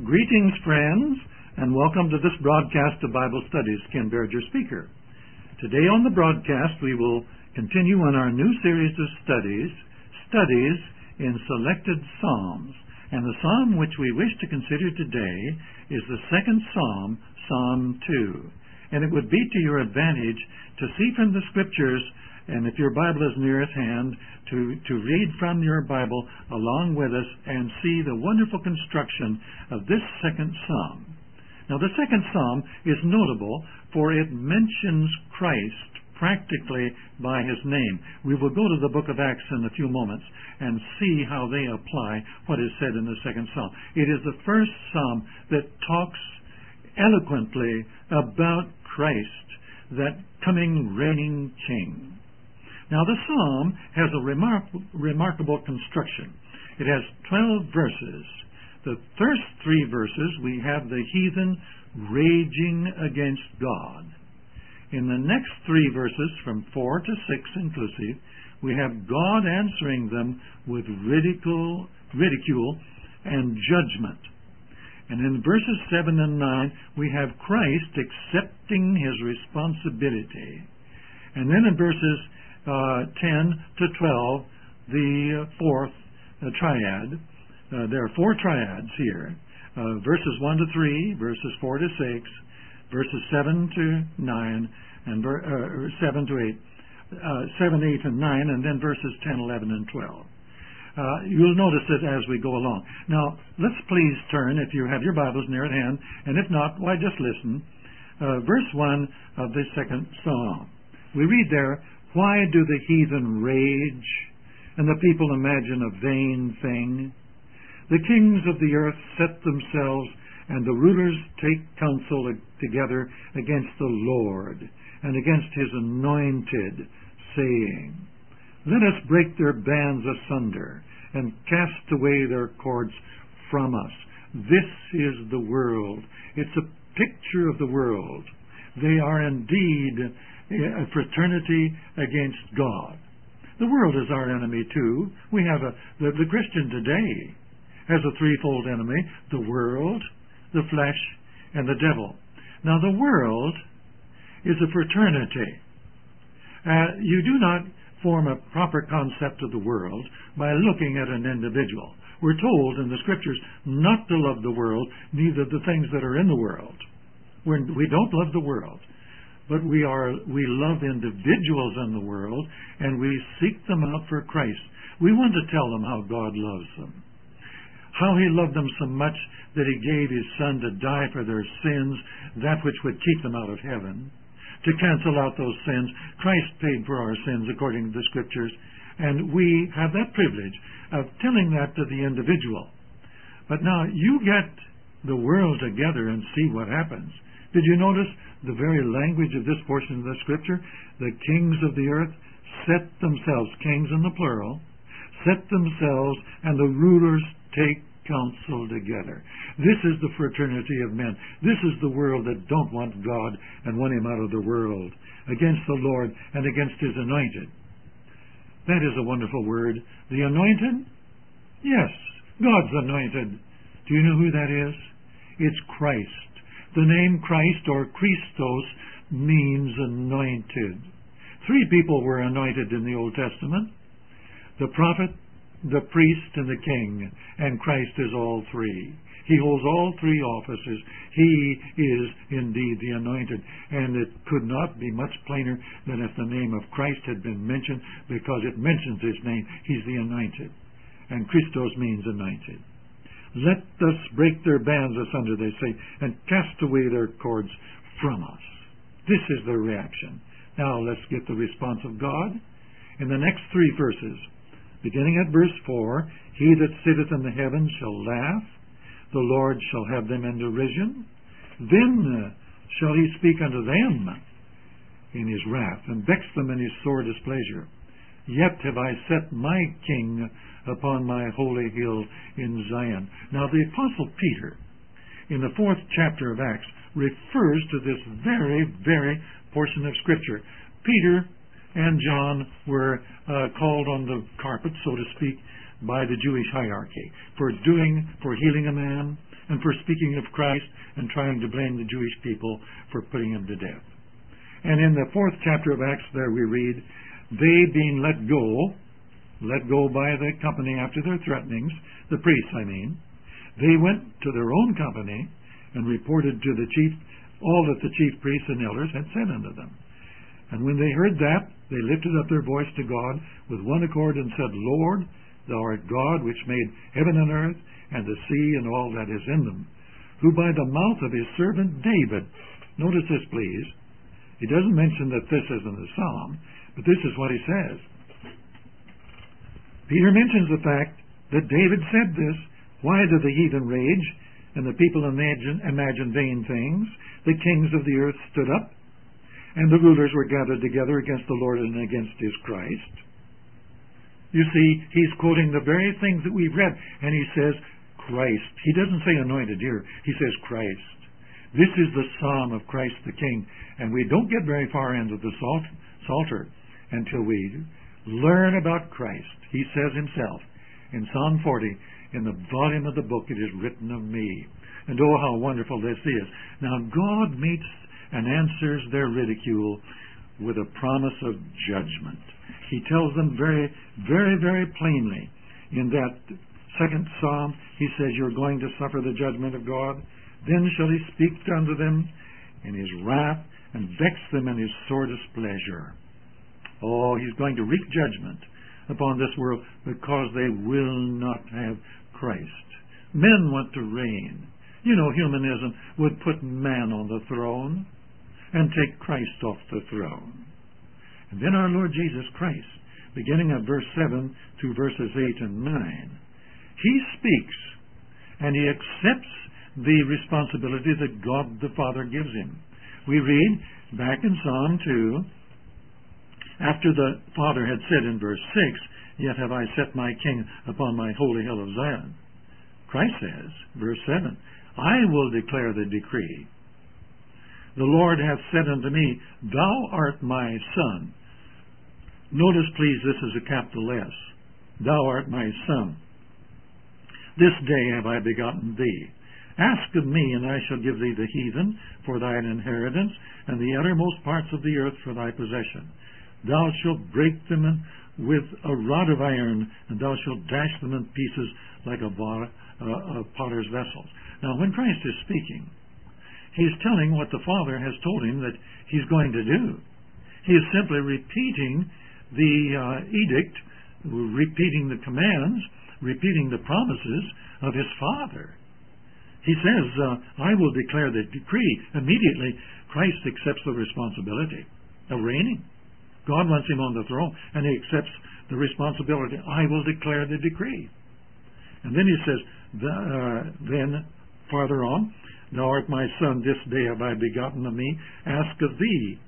Greetings, friends, and welcome to this broadcast of Bible Studies. Ken Baird, your speaker. Today on the broadcast, we will continue on our new series of studies in selected Psalms. And the Psalm which we wish to consider today is the second Psalm, Psalm 2. And it would be to your advantage to see from the Scriptures, and if your Bible is near at hand, to read from your Bible along with us and see the wonderful construction of this second Psalm. Now, the second Psalm is notable for it mentions Christ practically by His name. We will go to the book of Acts in a few moments and see how they apply what is said in the second Psalm. It is the first Psalm that talks eloquently about Christ, that coming reigning King. Now, the Psalm has a remarkable construction. It has 12 verses. The first 3 verses, we have the heathen raging against God. In the next 3 verses, from 4 to 6 inclusive, we have God answering them with ridicule and judgment. And in verses 7 and 9, we have Christ accepting His responsibility. And then in verses 10 to 12, the fourth triad. There are 4 triads here. Verses 1 to 3, verses 4 to 6, verses 7 to 9, and 7 to 8, 7, 8, and 9, and then verses 10, 11, and 12. You'll notice it as we go along. Now, let's please turn, if you have your Bibles near at hand, and if not, why, just listen. Verse 1 of the second Psalm. We read there, "Why do the heathen rage, and the people imagine a vain thing? The kings of the earth set themselves, and the rulers take counsel together against the Lord, and against His anointed, saying, Let us break their bands asunder, and cast away their cords from us." This is the world. It's a picture of the world. They are indeed a fraternity against God. The world is our enemy too. We have the Christian today has a threefold enemy: the world, the flesh, and the devil. Now, the world is a fraternity. You do not form a proper concept of the world by looking at an individual. We're told in the Scriptures not to love the world, neither the things that are in the world. We don't love the world. But we love individuals in the world, and we seek them out for Christ. We want to tell them how God loves them, how He loved them so much that He gave His Son to die for their sins, that which would keep them out of heaven. To cancel out those sins, Christ paid for our sins according to the Scriptures, and we have that privilege of telling that to the individual. But now, you get the world together and see what happens. Did you notice the very language of this portion of the Scripture? The kings of the earth set themselves, kings in the plural, set themselves, and the rulers take counsel together. This is the fraternity of men. This is the world that don't want God and want Him out of the world, against the Lord and against His anointed. That is a wonderful word. The anointed? Yes, God's anointed. Do you know who that is? It's Christ. The name Christ, or Christos, means anointed. 3 people were anointed in the Old Testament: the prophet, the priest, and the king. And Christ is all 3. He holds all 3 offices. He is indeed the anointed. And it could not be much plainer than if the name of Christ had been mentioned, because it mentions His name. He's the anointed. And Christos means anointed. Let us break their bands asunder, they say, and cast away their cords from us. This is their reaction. Now let's get the response of God. In the next 3 verses, beginning at verse 4, "He that sitteth in the heavens shall laugh, the Lord shall have them in derision. Then shall He speak unto them in His wrath, and vex them in His sore displeasure. Yet have I set my King upon my holy hill in Zion." Now, the Apostle Peter, in the 4th chapter of Acts, refers to this very, very portion of Scripture. Peter and John were called on the carpet, so to speak, by the Jewish hierarchy for healing a man, and for speaking of Christ and trying to blame the Jewish people for putting him to death. And in the 4th chapter of Acts there we read, they being let go by the company after their threatenings, the priests I mean, they went to their own company and reported to the chief all that the chief priests and elders had said unto them. And when they heard that, they lifted up their voice to God with one accord and said, Lord, thou art God which made heaven and earth and the sea and all that is in them, who by the mouth of his servant David, notice this please, he doesn't mention that this is in the psalm, but this is what he says. Peter mentions the fact that David said this, why do the heathen rage and the people imagine vain things? The kings of the earth stood up, and the rulers were gathered together against the Lord and against his Christ. You see, he's quoting the very things that we've read, and he says Christ. He doesn't say anointed here. He says Christ. This is the psalm of Christ the King, and we don't get very far into the Psalter until we learn about Christ. He says himself in Psalm 40, in the volume of the book it is written of me. And oh, how wonderful this is. Now, God meets and answers their ridicule with a promise of judgment. He tells them very, very, very plainly in that 2nd Psalm, he says, you're going to suffer the judgment of God. Then shall he speak unto them in his wrath and vex them in his sore displeasure. Oh, he's going to wreak judgment upon this world because they will not have Christ. Men want to reign. You know, humanism would put man on the throne and take Christ off the throne. And then our Lord Jesus Christ, beginning at verse 7 to verses 8 and 9, he speaks and he accepts the responsibility that God the Father gives him. We read back in Psalm 2, after the Father had said in verse 6, yet have I set my King upon my holy hill of Zion. Christ says, verse 7, I will declare the decree. The Lord hath said unto me, thou art my Son. Notice, please, this is a capital S. Thou art my Son. This day have I begotten thee. Ask of me, and I shall give thee the heathen for thine inheritance, and the uttermost parts of the earth for thy possession. Thou shalt break them with a rod of iron, and thou shalt dash them in pieces like a potter's vessels. Now, when Christ is speaking, he's telling what the Father has told him that he's going to do. He is simply repeating the edict, repeating the commands, repeating the promises of his Father. He says, I will declare the decree. Immediately, Christ accepts the responsibility of reigning. God wants him on the throne, and he accepts the responsibility. I will declare the decree. And then he says, then, farther on, thou art my Son, this day have I begotten of me. Ask of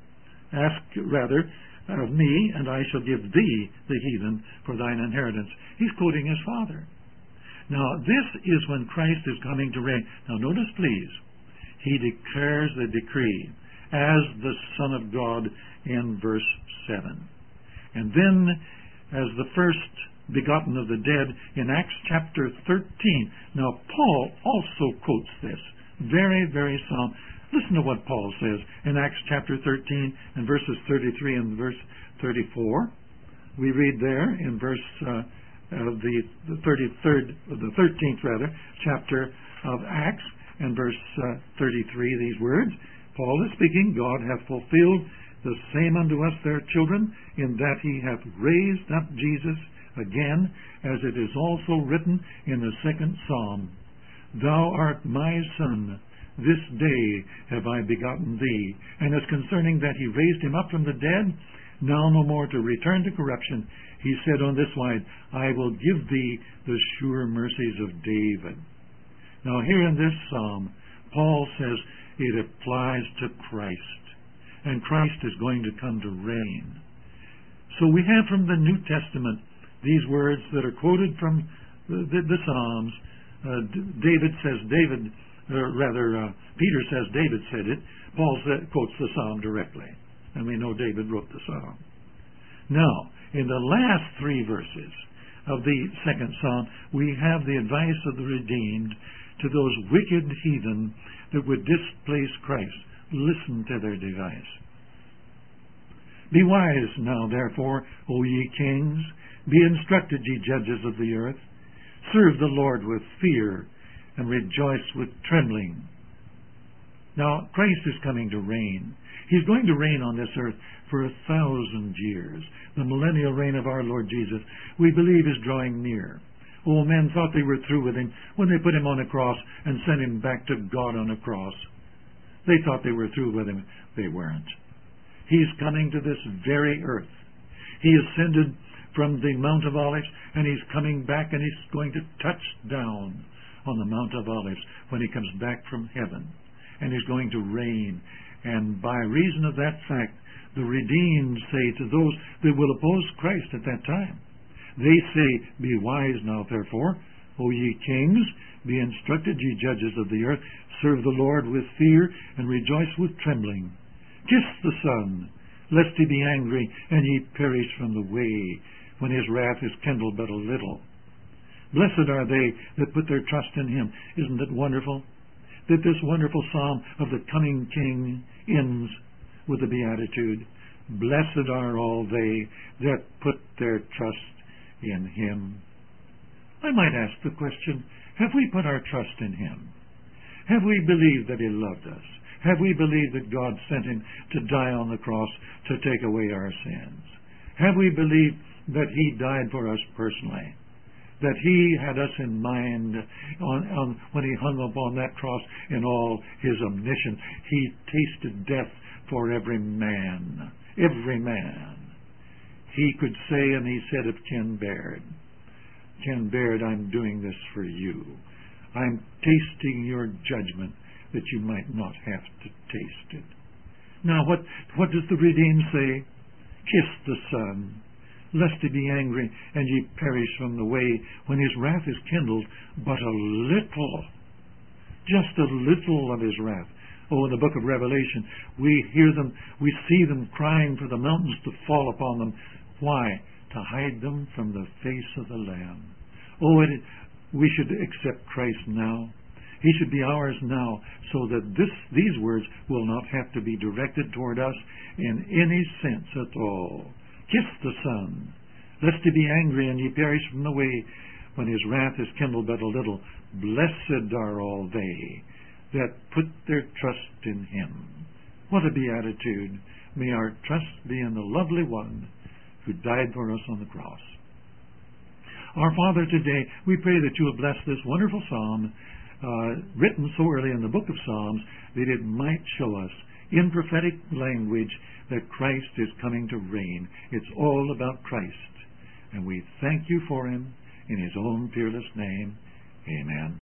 me, and I shall give thee the heathen for thine inheritance. He's quoting his Father. Now, this is when Christ is coming to reign. Now, notice, please, he declares the decree as the Son of God in verse 7. And then, as the first begotten of the dead in Acts chapter 13. Now, Paul also quotes this very, very psalm. Listen to what Paul says in Acts chapter 13 and verses 33 and verse 34. We read there in verse the 13th chapter of Acts and verse 33, these words. Paul is speaking, God hath fulfilled the same unto us their children, in that he hath raised up Jesus again, as it is also written in the 2nd Psalm. Thou art my Son, this day have I begotten thee. And as concerning that he raised him up from the dead, now no more to return to corruption, he said on this wise, I will give thee the sure mercies of David. Now here in this psalm, Paul says it applies to Christ. And Christ is going to come to reign. So we have from the New Testament these words that are quoted from the Psalms. Peter says David said it. Paul quotes the Psalm directly. And we know David wrote the Psalm. Now, in the last three verses of the second psalm, we have the advice of the redeemed to those wicked heathen that would displace Christ. Listen to their device. Be wise now, therefore, O ye kings. Be instructed, ye judges of the earth. Serve the Lord with fear and rejoice with trembling. Now, Christ is coming to reign. He's going to reign on this earth for 1,000 years. The millennial reign of our Lord Jesus, we believe, is drawing near. Oh, men thought they were through with him when they put him on a cross and sent him back to God on a cross. They thought they were through with him. They weren't. He's coming to this very earth. He ascended from the Mount of Olives, and he's coming back, and he's going to touch down on the Mount of Olives when he comes back from heaven. And he's going to reign. And by reason of that fact, the redeemed say to those that will oppose Christ at that time, they say, Be wise now, therefore, O ye kings, be instructed, ye judges of the earth, serve the Lord with fear, and rejoice with trembling. Kiss the Son, lest he be angry, and ye perish from the way, when his wrath is kindled but a little. Blessed are they that put their trust in him. Isn't it wonderful that this wonderful psalm of the coming King ends with the beatitude, Blessed are all they that put their trust in him. I might ask the question, have we put our trust in him? Have we believed that he loved us? Have we believed that God sent him to die on the cross to take away our sins? Have we believed that he died for us personally? That he had us in mind when he hung upon that cross in all his omniscience? He tasted death for every man. Every man. He could say, and he said of Ken Baird, Ken Baird, I'm doing this for you. I'm tasting your judgment that you might not have to taste it. Now, what does the redeemed say? Kiss the Son, lest he be angry, and ye perish from the way, when his wrath is kindled, but a little, just a little of his wrath. Oh, in the book of Revelation, we hear them, we see them crying for the mountains to fall upon them. Why? To hide them from the face of the Lamb. Oh, we should accept Christ now. He should be ours now, so that these words will not have to be directed toward us in any sense at all. Kiss the Son, lest he be angry, and ye perish from the way, when his wrath is kindled but a little. Blessed are all they that put their trust in him. What a beatitude. May our trust be in the lovely one who died for us on the cross. Our Father, today we pray that you will bless this wonderful psalm, written so early in the book of Psalms, that it might show us in prophetic language that Christ is coming to reign. It's all about Christ. And we thank you for him in his own fearless name. Amen.